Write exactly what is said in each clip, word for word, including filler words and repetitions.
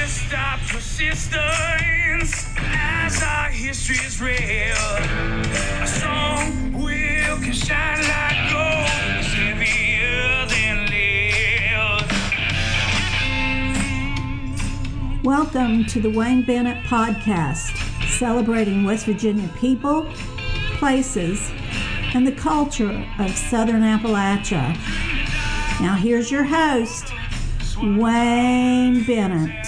can't stop persistence as our history is real. A strong will can shine like gold, it's heavier than lead. Welcome to the Wayne Bennett Podcast, celebrating West Virginia people, places, and the culture of Southern Appalachia. Now here's your host, Wayne Bennett.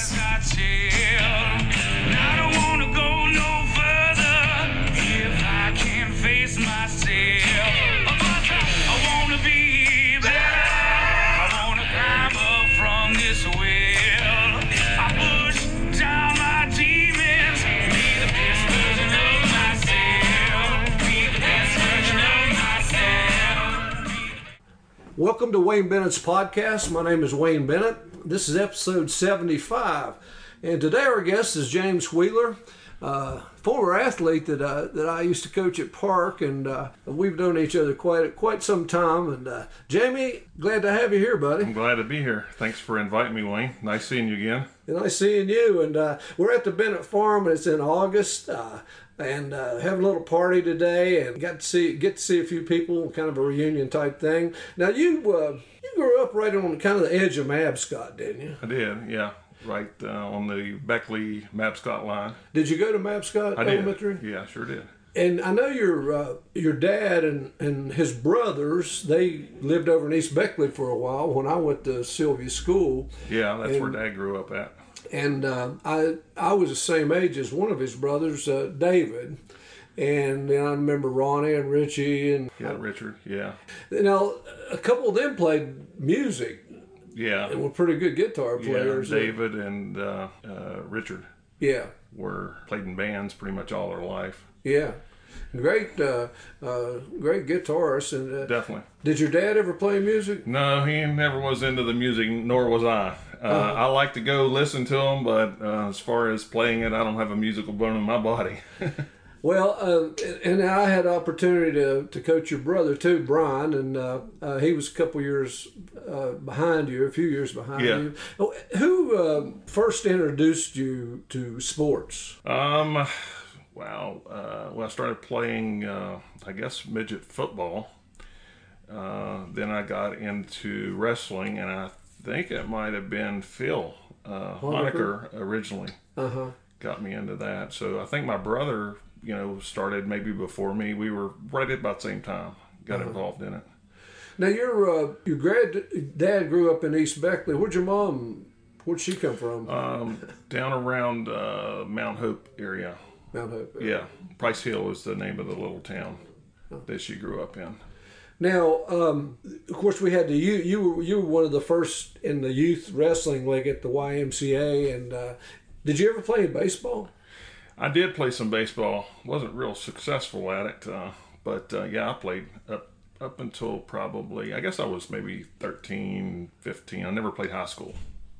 Welcome to Wayne Bennett's podcast. My name is Wayne Bennett. This is episode seventy-five. And today our guest is James Wheeler, uh, former athlete that, uh, that I used to coach at Park. And uh, we've known each other quite quite some time. And uh, Jamie, glad to have you here, buddy. I'm glad to be here. Thanks for inviting me, Wayne. Nice seeing you again. And nice seeing you. And uh, we're at the Bennett Farm, and it's in August. Uh, and uh, having a little party today, and got to see get to see a few people, kind of a reunion type thing. Now you uh, you grew up right on kind of the edge of Mabscott, didn't you? I did, yeah, right uh, on the Beckley Mabscott line. Did you go to Mabscott I Elementary? Did. Yeah, sure did. And I know your uh, your dad and, and his brothers, they lived over in East Beckley for a while when I went to Sylvia School. Yeah, that's and, where Dad grew up at. And uh, I I was the same age as one of his brothers, uh, David. And then I remember Ronnie and Richie. and Yeah, Richard, yeah. Now, a couple of them played music. Yeah. And were pretty good guitar players. Yeah, David and uh, uh, Richard. Yeah. Were played in bands pretty much all their life. Yeah. Great, uh, uh, great guitarist. And uh, definitely. Did your dad ever play music? No, he never was into the music, nor was I. Uh, uh-huh. I like to go listen to him, but uh, as far as playing it, I don't have a musical bone in my body. Well, uh, and I had the opportunity to, to coach your brother too, Brian, and uh, uh, he was a couple years uh, behind you, a few years behind yeah. you. Who uh, first introduced you to sports? Um, wow. Uh, well, I started playing, uh, I guess, midget football. Uh, then I got into wrestling, and I think it might have been Phil uh, Honecker originally uh-huh. got me into that. So I think my brother, you know, started maybe before me. We were right at about the same time, got uh-huh. involved in it. Now, your uh, your grand dad grew up in East Beckley. Where'd your mom, where'd she come from? Um, down around uh, Mount Hope area. Mount Hope. Area. Yeah. Price Hill is the name of the little town oh. that she grew up in. Now, um, of course, we had the you you were you were one of the first in the youth wrestling league at the Y M C A. And uh, did you ever play baseball? I did play some baseball. Wasn't real successful at it, uh, but uh, yeah, I played up up until probably, I guess I was maybe thirteen, fifteen. I never played high school.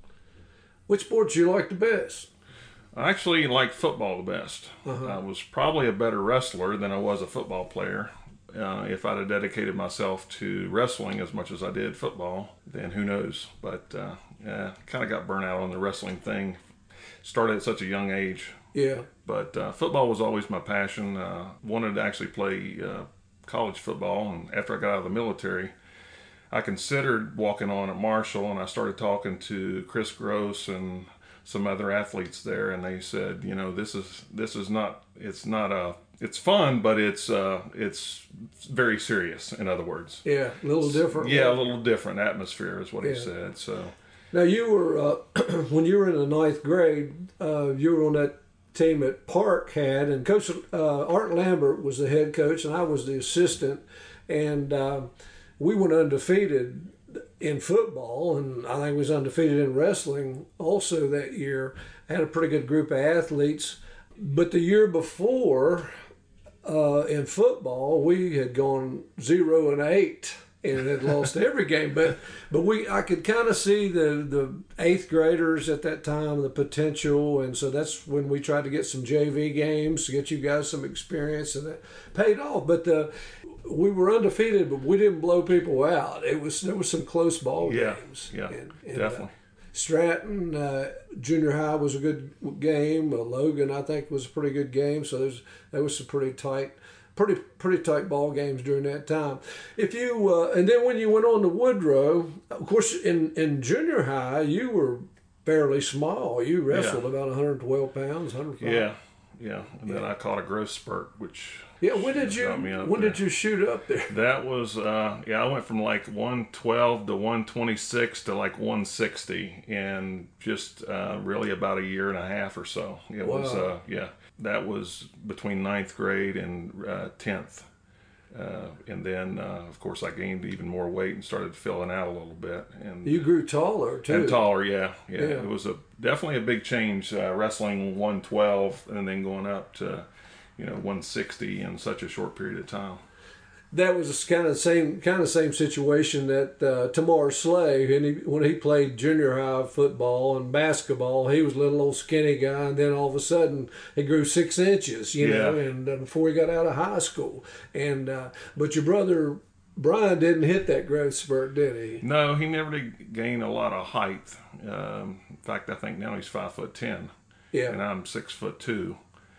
Which sport did you like the best? I actually liked football the best. Uh-huh. I was probably a better wrestler than I was a football player. Uh, if I'd have dedicated myself to wrestling as much as I did football, then who knows? But uh, yeah, kind of got burnt out on the wrestling thing. Started at such a young age. Yeah. But uh, football was always my passion. Uh, wanted to actually play uh, college football, and after I got out of the military, I considered walking on at Marshall, and I started talking to Chris Gross and some other athletes there, and they said, you know, this is this is not it's not a it's fun, but it's uh, it's very serious. In other words, yeah, a little different. Yeah, a little different atmosphere is what yeah. he said. So now you were uh, when you were in the ninth grade, uh, you were on that team at Park had, and Coach uh, Art Lambert was the head coach, and I was the assistant, and uh, we went undefeated in football, and I think was undefeated in wrestling also that year. I had a pretty good group of athletes, but the year before. Uh, in football, we had gone zero and eight and had lost every game. But but we I could kind of see the, the eighth graders at that time, the potential. And so that's when we tried to get some J V games to get you guys some experience, and that paid off. But the, we were undefeated, but we didn't blow people out. It was There was some close ball yeah, games. Yeah, and, and, definitely. Uh, Stratton uh, Junior High was a good game. Uh, Logan, I think, was a pretty good game. So there's there was some pretty tight, pretty pretty tight ball games during that time. If you uh, and then when you went on to Woodrow, of course, in in junior high you were fairly small. You wrestled Yeah. about one hundred twelve pounds, one hundred five. Yeah, yeah. And then I caught a growth spurt, which Yeah. When did you got me up when there. did you shoot up there? That was, uh, yeah, I went from like one twelve to one twenty-six to like one sixty in just uh, really about a year and a half or so. It was, Wow. uh, yeah, that was between ninth grade and uh, tenth. Uh, and then, uh, of course, I gained even more weight and started filling out a little bit. And You grew taller too. and taller, yeah, yeah, Yeah. It was a definitely a big change, uh, wrestling one twelve and then going up to, you know, one sixty in such a short period of time. That was kind of the same kind of same situation that uh, Tamar Slay, and he, when he played junior high football and basketball, he was a little old skinny guy, and then all of a sudden he grew six inches, you know, Yeah. and uh, before he got out of high school. And uh, but your brother Brian didn't hit that growth spurt, did he? No, he never did gain a lot of height. Um, in fact, I think now he's five foot ten, and Yeah, I'm six foot two.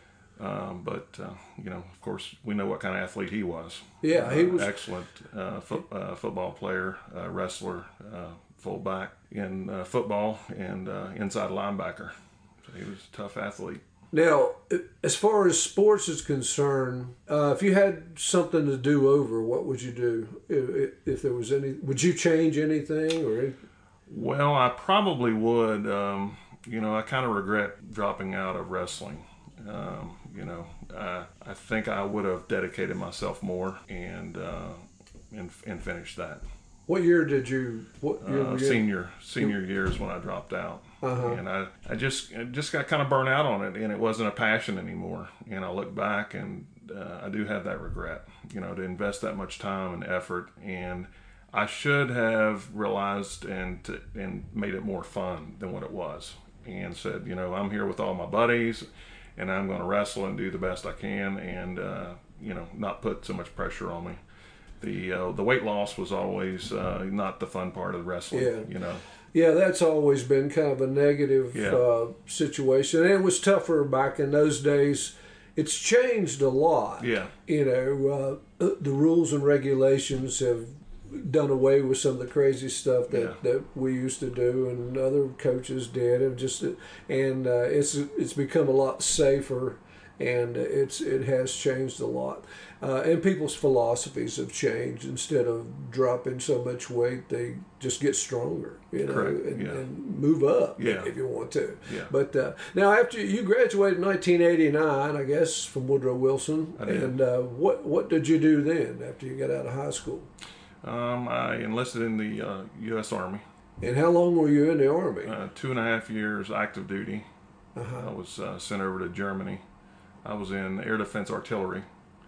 Um, but uh, you know, of course, we know what kind of athlete he was. Yeah, he Uh, was- excellent uh, foot, uh, football player, uh, wrestler, uh, fullback in uh, football, and uh, inside linebacker. So he was a tough athlete. Now, as far as sports is concerned, uh, if you had something to do over, what would you do? If, if there was any, would you change anything or? Any, Well, I probably would. Um, you know, I kind of regret dropping out of wrestling. Um, you know, uh, I think I would have dedicated myself more and uh, and and finished that. what year did you? What year Uh, were you? senior senior years when I dropped out, Uh-huh. and I I just I just got kind of burnt out on it, and it wasn't a passion anymore. And I look back, and uh, I do have that regret. You know, to invest that much time and effort, and I should have realized and to, and made it more fun than what it was, and said, you know, I'm here with all my buddies, and I'm going to wrestle and do the best I can, and uh, you know, not put so much pressure on me. The uh, the weight loss was always uh, not the fun part of wrestling. Yeah. You know. Yeah, that's always been kind of a negative Yeah. uh, situation. And it was tougher back in those days. It's changed a lot. Yeah. You know, uh, the rules and regulations have done away with some of the crazy stuff that, Yeah. that we used to do and other coaches did. And just and uh, it's it's become a lot safer, and it's it has changed a lot. Uh, and people's philosophies have changed. Instead of dropping so much weight, they just get stronger, you know, Correct, and, yeah. and move up Yeah. if you want to. Yeah. But uh, now, after you graduated in nineteen eighty-nine, I guess, from Woodrow Wilson, I did. and uh, what what did you do then after you got out of high school? Um, I enlisted in the uh, U S Army. And how long were you in the Army? Uh, two and a half years active duty. Uh-huh. I was uh, sent over to Germany. I was in air defense artillery,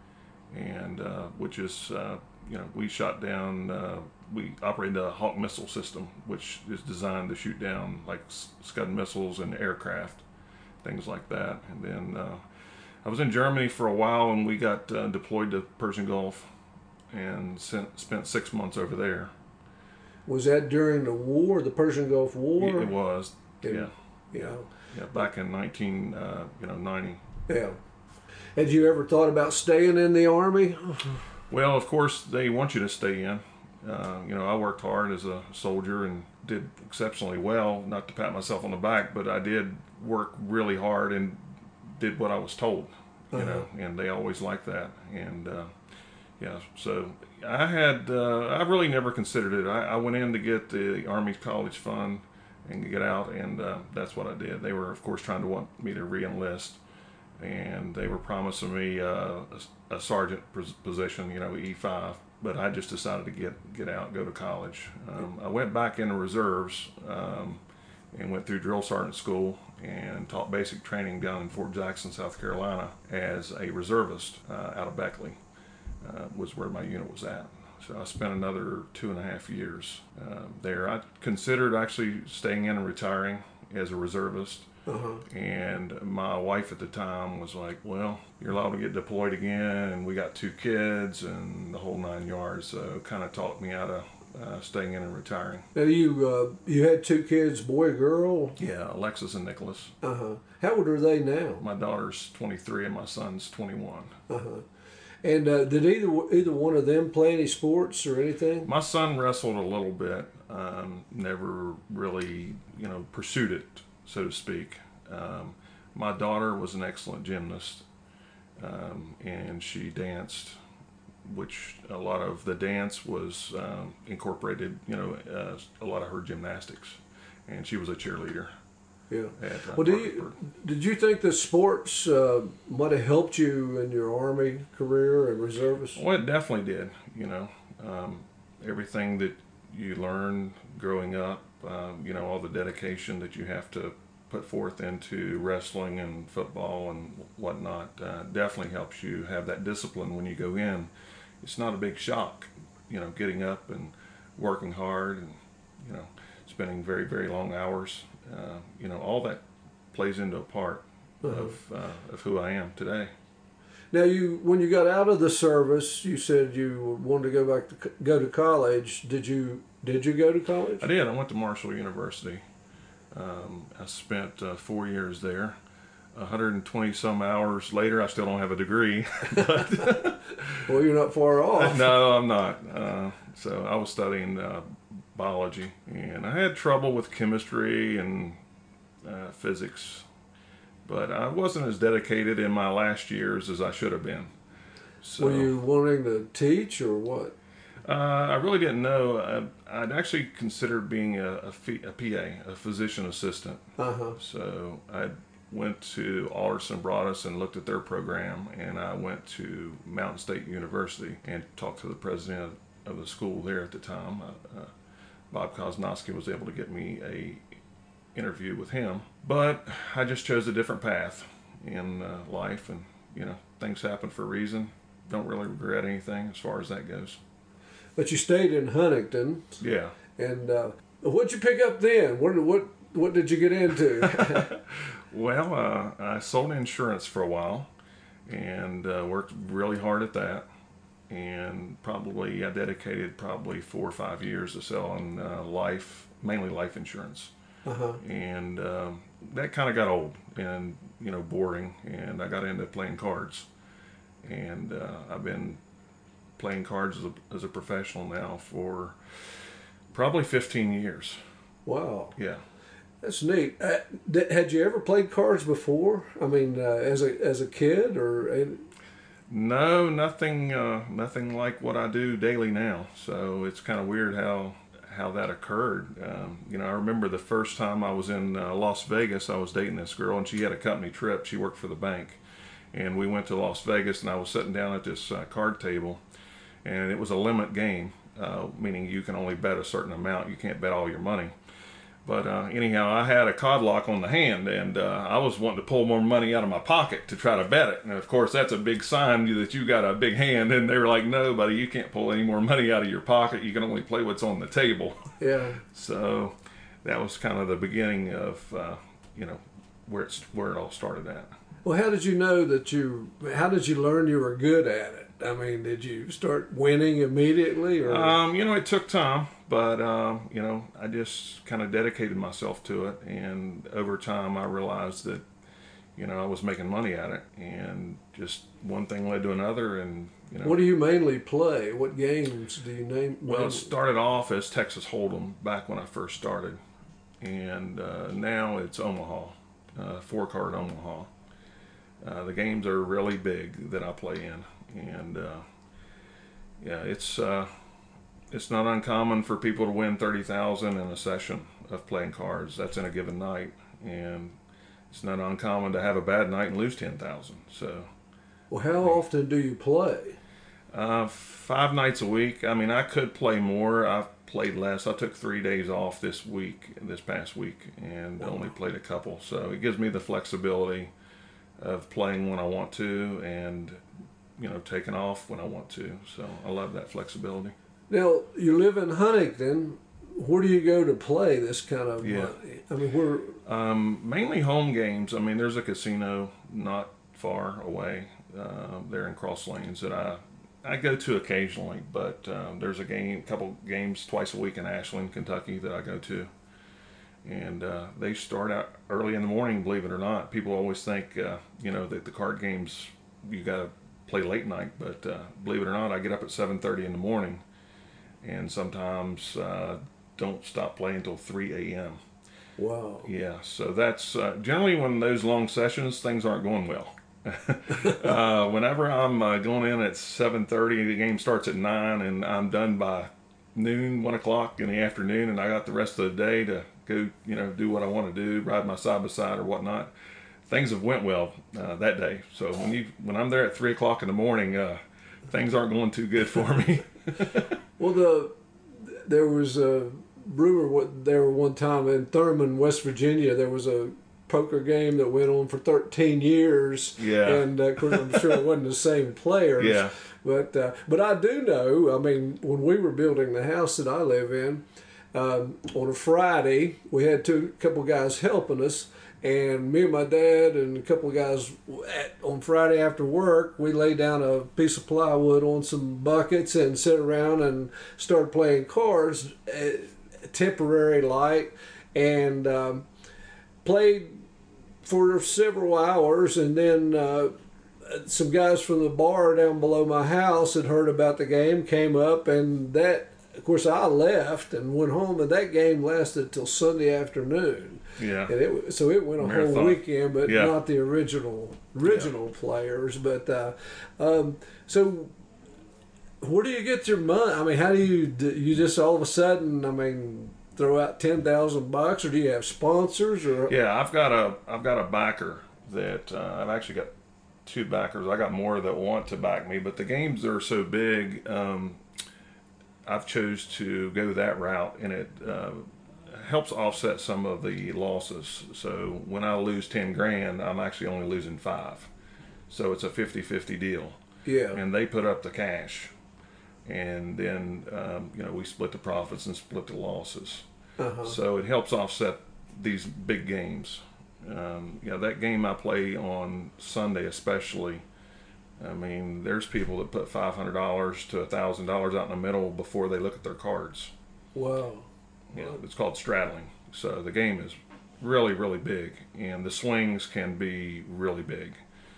and uh, which is uh, you know we shot down. Uh, we operated a Hawk missile system, which is designed to shoot down like S- Scud missiles and aircraft, things like that. And then uh, I was in Germany for a while, and we got uh, deployed to Persian Gulf, and sent, spent six months over there. Was that during the war, the Persian Gulf War? It was, And, yeah, You know, yeah, back in nineteen, uh, you know, ninety. yeah. Had you ever thought about staying in the Army? Well, of course, they want you to stay in. Uh, you know, I worked hard as a soldier and did exceptionally well. Not to pat myself on the back, but I did work really hard and did what I was told. You Uh-huh. know, and they always liked that. And uh, yeah, so I had uh, I really never considered it. I, I went in to get the Army College Fund and get out, and uh, that's what I did. They were, of course, trying to want me to re-enlist, and they were promising me uh, a, a sergeant pos- position, you know, E five. But I just decided to get get out, and go to college. Um, I went back into reserves um, and went through drill sergeant school and taught basic training down in Fort Jackson, South Carolina, as a reservist uh, out of Beckley. Uh, was where my unit was at. So I spent another two and a half years uh, there. I considered actually staying in and retiring as a reservist. Uh-huh. And my wife at the time was like, well, you're allowed to get deployed again, and we got two kids and the whole nine yards. So kind of talked me out of uh, staying in and retiring. Now you uh, you had two kids, boy, girl. Yeah, Alexis and Nicholas. Uh huh. How old are they now? My daughter's twenty-three and my son's twenty-one. Uh huh. And uh, did either either one of them play any sports or anything? My son wrestled a little bit. Um, never really, you know, pursued it, so to speak. Um, my daughter was an excellent gymnast, um, and she danced, which a lot of the dance was um, incorporated, you know, uh, a lot of her gymnastics, and she was a cheerleader. Yeah. At, uh, Well, did you, did you think the sports uh, might have helped you in your Army career and reservist? Well, it definitely did. You know, um, everything that you learn growing up, um, you know, all the dedication that you have to put forth into wrestling and football and whatnot, uh, definitely helps you have that discipline when you go in. It's not a big shock, you know, getting up and working hard and, you know, spending very, very long hours. Uh, you know, all that plays into a part uh-huh. of uh, of who I am today. Now, you when you got out of the service, you said you wanted to go back to go to college. Did you did you go to college? I did. I went to Marshall University. Um, I spent uh, four years there. one hundred twenty some hours later, I still don't have a degree. But well, you're not far off. No, I'm not. Uh, so I was studying uh, biology, and I had trouble with chemistry and uh, physics, but I wasn't as dedicated in my last years as I should have been. So, were you wanting to teach or what? Uh, I really didn't know. I, I'd actually considered being a, a, a P A, a physician assistant. Uh-huh. So I went to Alderson Broaddus and looked at their program, and I went to Mountain State University and talked to the president of the school there at the time. Uh, uh, Bob Kosnowski was able to get me a interview with him, but I just chose a different path in uh, life, and you know, things happen for a reason. Don't really regret anything as far as that goes. But you stayed in Huntington. Yeah. And uh, what'd you pick up then? What what what did you get into? Well, uh, I sold insurance for a while and uh, worked really hard at that. And probably I dedicated probably four or five years to selling uh, life, mainly life insurance. Uh-huh. And um, that kind of got old and, you know, boring. And I got into playing cards. And uh, I've been playing cards as a, as a professional now for probably fifteen years. Wow. Yeah. That's neat. Uh, th- had you ever played cards before? I mean, uh, as a as a kid or? Uh... No, nothing. Uh, nothing like what I do daily now. So it's kind of weird how how that occurred. Um, you know, I remember the first time I was in uh, Las Vegas. I was dating this girl, and she had a company trip. She worked for the bank, and we went to Las Vegas. And I was sitting down at this uh, card table, and it was a limit game, uh, meaning you can only bet a certain amount. You can't bet all your money. But uh, anyhow, I had a cod lock on the hand, and uh, I was wanting to pull more money out of my pocket to try to bet it. And of course, that's a big sign that you got a big hand. And they were like, "No, buddy, you can't pull any more money out of your pocket. You can only play what's on the table." Yeah. So that was kind of the beginning of, uh, you know, where it's where it all started at. Well, how did you know that you? How did you learn you were good at it? I mean, did you start winning immediately, or? Um, you know, it took time. But, um, you know, I just kind of dedicated myself to it. And over time, I realized that, you know, I was making money at it. And just one thing led to another. And, you know. What do you mainly play? What games do you name? Well, it started off as Texas Hold'em back when I first started. And uh, now it's Omaha, uh, four-card Omaha. Uh, the games are really big that I play in. And, uh, yeah, it's... Uh, It's not uncommon for people to win thirty thousand dollars in a session of playing cards. That's in a given night. And it's not uncommon to have a bad night and lose ten thousand dollars. So, well, how often do you play? Uh, five nights a week. I mean, I could play more. I've played less. I took three days off this week, this past week, and wow. only played a couple. So it gives me the flexibility of playing when I want to and, you know, taking off when I want to. So I love that flexibility. Now, you live in Huntington. Where do you go to play this kind of yeah. money? I mean, where? Um, mainly home games. I mean, there's a casino not far away uh, there in Cross Lanes that I I go to occasionally, but um, there's a game, a couple games twice a week in Ashland, Kentucky that I go to. And uh, they start out early in the morning, believe it or not. People always think, uh, you know, that the card games, you got to play late night. But uh, believe it or not, I get up at seven thirty in the morning and sometimes uh, don't stop playing until three a.m. Wow. Yeah, so that's uh, generally when those long sessions, things aren't going well. uh, whenever I'm uh, going in at seven thirty, the game starts at nine, and I'm done by noon, one o'clock in the afternoon, and I got the rest of the day to go, you know, do what I want to do, ride my side by side or whatnot. Things have went well uh, that day. So when you when I'm there at three o'clock in the morning, uh, things aren't going too good for me. Well, the there was a rumor what there one time in Thurman, West Virginia. There was a poker game that went on for thirteen years. Yeah. And uh, of course, I'm sure it wasn't the same players. Yeah. But uh, but I do know. I mean, when we were building the house that I live in, um, on a Friday we had two couple guys helping us, and me and my dad and a couple of guys at, on Friday after work, we laid down a piece of plywood on some buckets and sat around and started playing cards, uh, temporary light, and um, played for several hours, and then uh, some guys from the bar down below my house had heard about the game, came up, and that, of course, I left and went home, and that game lasted till Sunday afternoon. Yeah. And it, so it went a Marathon. whole weekend, but Yeah. not the original original yeah. players. But uh, um, so, where do you get your money? I mean, how do you do you just all of a sudden? I mean, throw out ten thousand bucks, or do you have sponsors? Or yeah, I've got a I've got a backer that uh, I've actually got two backers. I got more that want to back me, but the games are so big. Um, I've chose to go that route, and it uh, helps offset some of the losses. So when I lose ten grand, I'm actually only losing five. So it's a fifty-fifty deal. Yeah. And they put up the cash, and then um, you know, we split the profits and split the losses. Uh-huh. So it helps offset these big games. Um, you know, that game I play on Sunday especially, I mean, there's people that put five hundred dollars to one thousand dollars out in the middle before they look at their cards. Wow. You know, it's called straddling. So the game is really, really big, and the swings can be really big.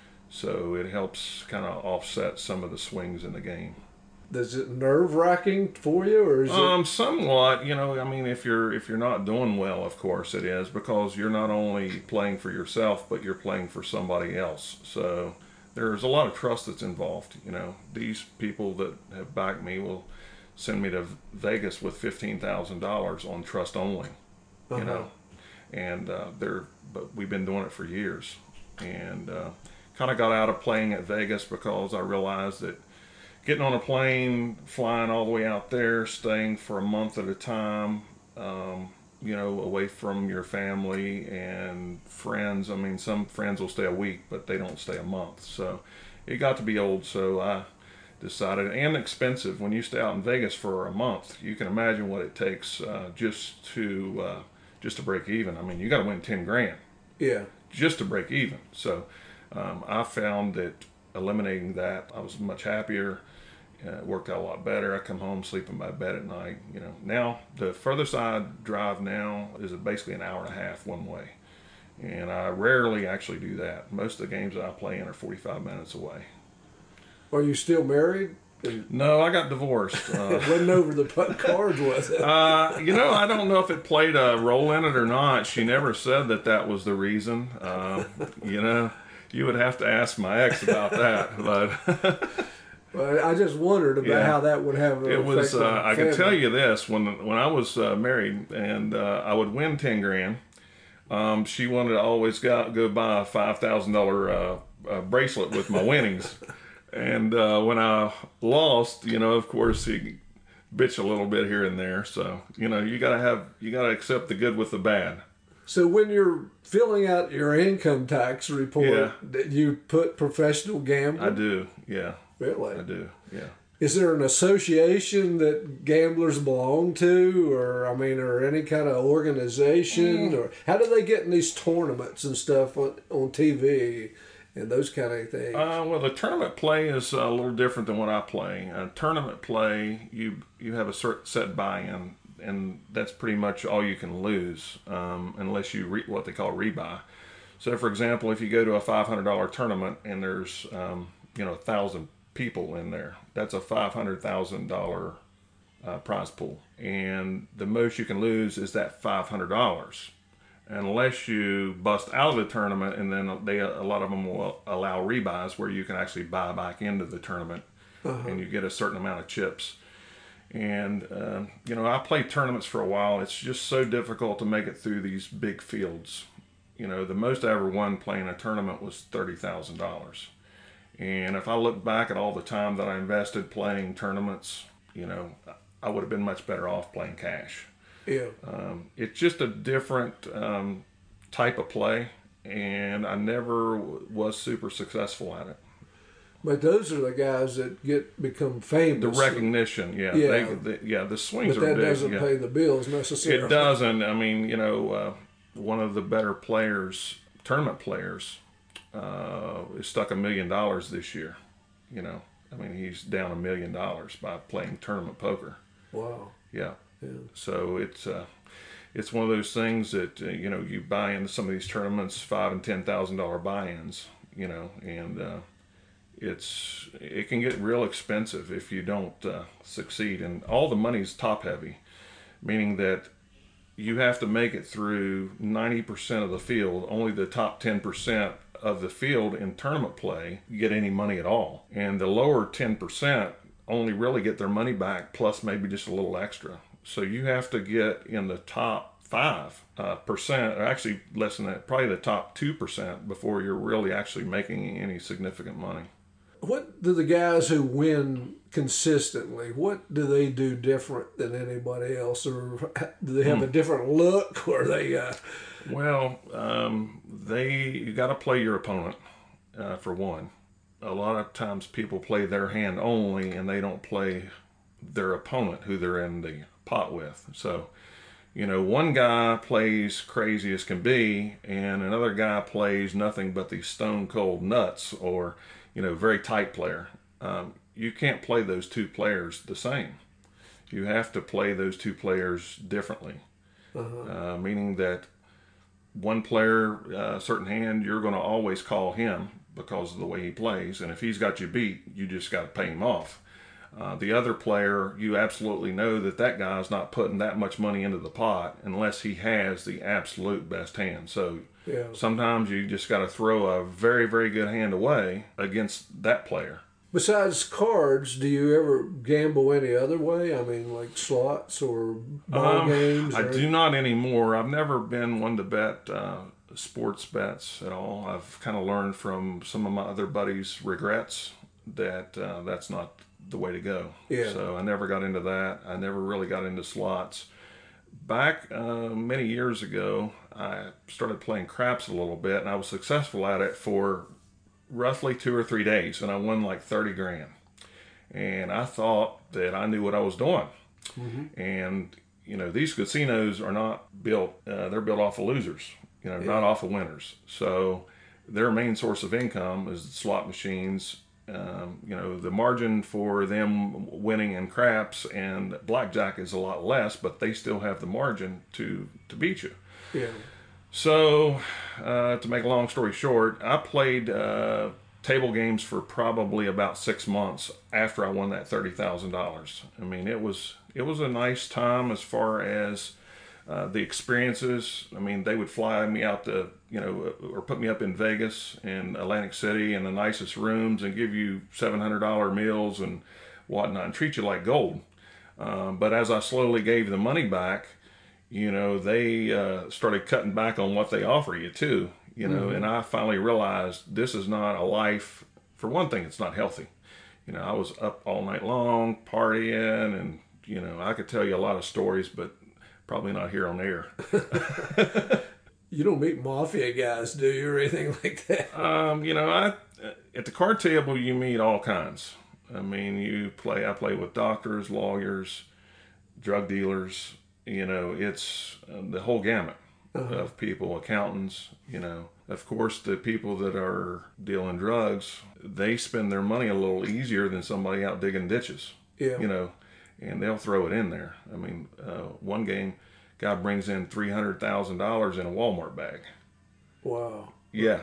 So it helps kind of offset some of the swings in the game. Is it nerve wracking for you, or is Um, it? somewhat. You know, I mean, if you're if you're not doing well, of course it is, because you're not only playing for yourself, but you're playing for somebody else. So there's a lot of trust that's involved. You know, these people that have backed me will send me to Vegas with fifteen thousand dollars on trust only. You Uh-huh. know, and uh, they're but we've been doing it for years, and uh, kind of got out of playing at Vegas because I realized that getting on a plane, flying all the way out there, staying for a month at a time, um, you know, away from your family and friends. I mean, some friends will stay a week, but they don't stay a month. So it got to be old, so I decided, and expensive. When you stay out in Vegas for a month, you can imagine what it takes uh, just to uh, just to break even. I mean, you got to win ten grand Yeah. just to break even. So um, I found that eliminating that, I was much happier. Uh, it worked out a lot better. I come home, sleep in my bed at night. You know, now the furthest I drive now is basically an hour and a half one way, and I rarely actually do that. Most of the games that I play in are forty-five minutes away. Are you still married? No, I got divorced. Uh, It wasn't over the put cards, was it? uh, you know, I don't know if it played a role in it or not. She never said that that was the reason. Uh, you know, you would have to ask my ex about that, but. Well, I just wondered about Yeah. how that would have an It was. effect Uh, on I can family. tell you this: when when I was uh, married, and uh, I would win ten grand, um, she wanted to always go, go buy a five thousand uh, dollar uh, bracelet with my winnings. And uh, when I lost, you know, of course, he bitch a little bit here and there. So you know, you gotta have you gotta accept the good with the bad. So when you're filling out your income tax report, Yeah. that you put professional gambling? I do. Yeah, Really? I do. Yeah. Is there an association that gamblers belong to, or I mean, or any kind of organization, Mm. or how do they get in these tournaments and stuff on, on T V? and those kind of things? Uh, well, the tournament play is a little different than what I play. Uh, tournament play, you you have a certain set buy-in, and that's pretty much all you can lose um, unless you re- what they call rebuy. So, for example, if you go to a five hundred dollars tournament and there's um, you know a thousand people in there, that's a five hundred thousand dollars uh, prize pool, and the most you can lose is that five hundred dollars. Unless you bust out of the tournament, and then they a lot of them will allow rebuys where you can actually buy back into the tournament, uh-huh. and you get a certain amount of chips. And uh, you know, I played tournaments for a while. It's just so difficult to make it through these big fields. You know, the most I ever won playing a tournament was thirty thousand dollars. And if I look back at all the time that I invested playing tournaments, you know, I would have been much better off playing cash. Yeah. Um, it's just a different um, type of play, and I never w- was super successful at it. But those are the guys that get become famous. The recognition, yeah, yeah, they, they, yeah. The swings but are that big. doesn't yeah. pay the bills necessarily. It doesn't. I mean, you know, uh, one of the better players, tournament players, uh, is stuck a million dollars this year. You know, I mean, he's down a million dollars by playing tournament poker. Wow. Yeah. Yeah. So it's uh, it's one of those things that uh, you know you buy into some of these tournaments, five and ten thousand dollar buy-ins, you know, and uh, it's it can get real expensive if you don't uh, succeed. And all the money's top heavy, meaning that you have to make it through ninety percent of the field. Only the top ten percent of the field in tournament play get any money at all, and the lower ten percent only really get their money back plus maybe just a little extra. So you have to get in the top five uh, percent, or actually less than that, probably the top two percent before you're really actually making any significant money. What do the guys who win consistently, what do they do different than anybody else? Or do they have mm. a different look? Or they... Uh... Well, um, they you got to play your opponent, uh, for one. A lot of times people play their hand only, and they don't play their opponent who they're in the pot with. So, you know, one guy plays crazy as can be, and another guy plays nothing but these stone cold nuts, or, you know, very tight player. Um, you can't play those two players the same. You have to play those two players differently, uh-huh. uh, meaning that one player, a uh, certain hand, you're going to always call him because of the way he plays, and if he's got you beat, you just got to pay him off. Uh, the other player, you absolutely know that that guy's not putting that much money into the pot unless he has the absolute best hand. So yeah. sometimes you just got to throw a very, very good hand away against that player. Besides cards, do you ever gamble any other way? I mean, like slots or ball um, games? Or I do not anymore. I've never been one to bet uh, sports bets at all. I've kind of learned from some of my other buddies' regrets that uh, that's not the way to go. Yeah. So I never got into that. I never really got into slots. Back uh, many years ago, I started playing craps a little bit, and I was successful at it for roughly two or three days, and I won like thirty grand. And I thought that I knew what I was doing. Mm-hmm. And, you know, these casinos are not built, uh, they're built off of losers, you know, yeah. not off of winners. So their main source of income is slot machines. Um, you know, the margin for them winning in craps and blackjack is a lot less, but they still have the margin to, to beat you. Yeah. So, uh, to make a long story short, I played uh, table games for probably about six months after I won that thirty thousand dollars. I mean, it was it was a nice time as far as uh, the experiences. I mean, they would fly me out to, you know, or put me up in Vegas and Atlantic City in the nicest rooms and give you seven hundred dollars meals and whatnot and treat you like gold. Um, but as I slowly gave the money back, you know, they uh, started cutting back on what they offer you too, you know, mm-hmm. and I finally realized this is not a life. For one thing, it's not healthy. You know, I was up all night long partying, and, you know, I could tell you a lot of stories, but probably not here on air. You don't meet mafia guys, do you, or anything like that? Um, you know, I at the card table, you meet all kinds. I mean, you play, I play with doctors, lawyers, drug dealers. You know, it's uh, the whole gamut. Uh-huh. of people, accountants, you know. Of course, the people that are dealing drugs, they spend their money a little easier than somebody out digging ditches, Yeah. you know, and they'll throw it in there. I mean, uh, one game, guy brings in three hundred thousand dollars in a Walmart bag. Wow. Yeah.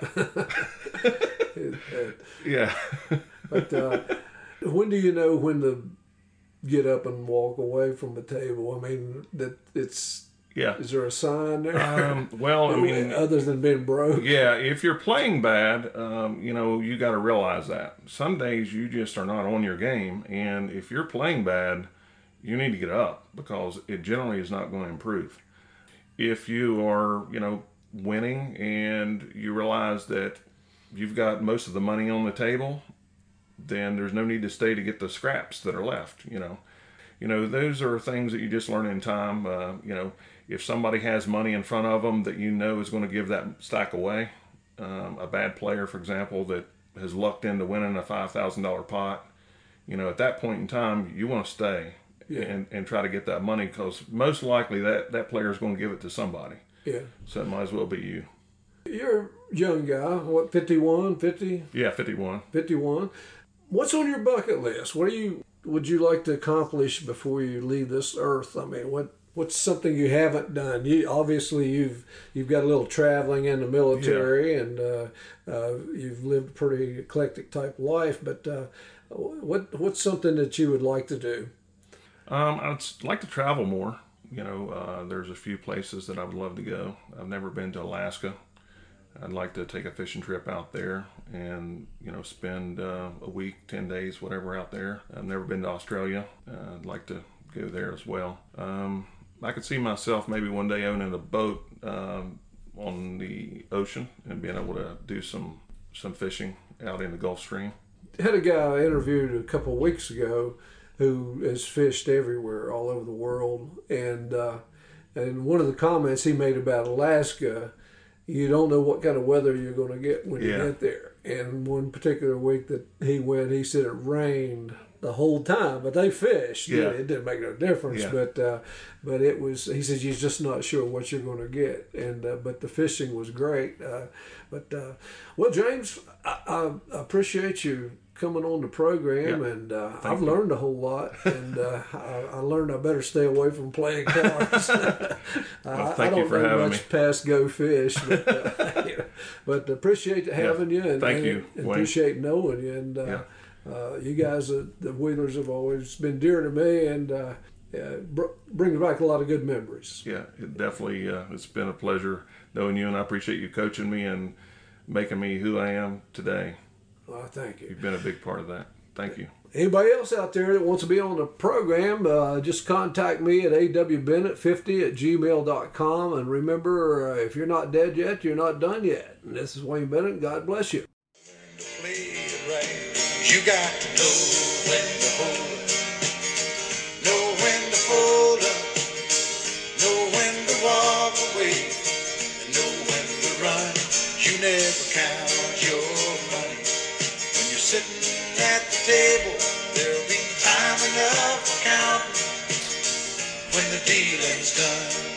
It- it- Yeah. but uh, when do you know when to get up and walk away from the table? I mean, that it's Yeah. is there a sign there? Um, well, I mean, other than being broke. yeah, if you're playing bad, um, you know, you got to realize that. Some days you just are not on your game, and if you're playing bad, you need to get up because it generally is not going to improve. If you are, you know, winning and you realize that you've got most of the money on the table, then there's no need to stay to get the scraps that are left, you know. You know, those are things that you just learn in time. Uh, you know, if somebody has money in front of them that you know is going to give that stack away, um, a bad player, for example, that has lucked into winning a five thousand dollars pot, you know, at that point in time, you want to stay Yeah. and, and try to get that money because most likely that, that player is going to give it to somebody. Yeah. So it might as well be you. You're a young guy, what, fifty-one, fifty, Yeah, fifty-one. fifty-one. What's on your bucket list? What do you would you like to accomplish before you leave this earth? I mean, what what's something you haven't done? You obviously you've you've got a little traveling in the military, and uh, uh, you've lived a pretty eclectic type life. But uh, what what's something that you would like to do? Um, I'd like to travel more. You know, uh, there's a few places that I would love to go. I've never been to Alaska. I'd like to take a fishing trip out there and, you know, spend uh, a week, ten days, whatever out there. I've never been to Australia. Uh, I'd like to go there as well. Um, I could see myself maybe one day owning a boat um, on the ocean and being able to do some, some fishing out in the Gulf Stream. Had a guy I interviewed a couple of weeks ago who has fished everywhere, all over the world, and uh, and one of the comments he made about Alaska, you don't know what kind of weather you're going to get when Yeah. you get there. And one particular week that he went, he said it rained the whole time, but they fished. Yeah. It didn't make no difference, Yeah. but uh, but it was. He says you're just not sure what you're going to get, and uh, but the fishing was great. Uh, but uh, well, James, I, I appreciate you coming on the program, Yeah. and uh, Thank I've you. learned a whole lot, and uh, I, I learned I better stay away from playing cards. I, Well, thank I don't you for know having much me. past go fish, but, uh, you know, but appreciate having you, and, Thank and, you, and Wayne. appreciate knowing you, and uh, Yeah. uh, you guys, uh, the Wheelers, have always been dear to me, and uh, yeah, br- brings back a lot of good memories. Yeah, it definitely, uh, it's been a pleasure knowing you, and I appreciate you coaching me and making me who I am today. Well, thank you. You've been a big part of that. Thank you. Anybody else out there that wants to be on the program, uh, just contact me at a w bennett fifty at gmail dot com. And remember, uh, if you're not dead yet, you're not done yet. And this is Wayne Bennett. God bless you. To play it right, you got to know when to hold up, know when to fold up, know when to walk away, and know when to run. You never count your money when you're sitting at the table. There'll be time enough for counting when the dealing's done.